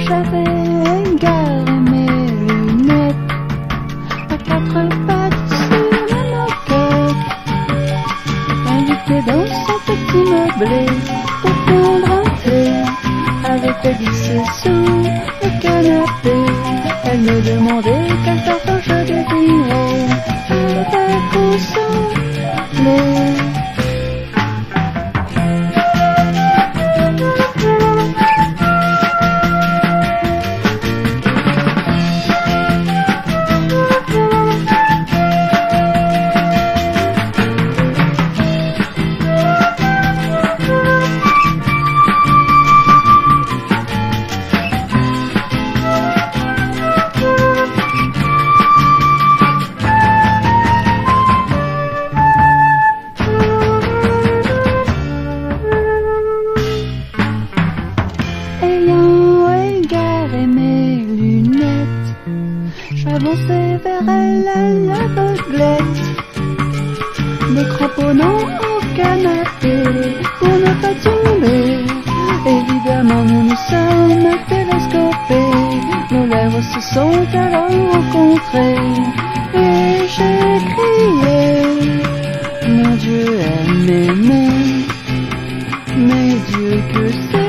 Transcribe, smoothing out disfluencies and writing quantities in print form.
J'avais égaré mes lunettes à quatre pattes sur la moquette. Invitée dans son petit meublé pour prendre un thé avec 10 sous le canapé. Elle me demandait quelle tartare je désirais avec ou sans lait. J'avançais vers elle à l'aveuglette, me cramponnant au canapé pour ne pas tomber. Évidemment nous nous sommes télescopés, nos lèvres se sont alors rencontrées et j'ai crié: mon Dieu, elle m'aimait, mais Dieu que c'est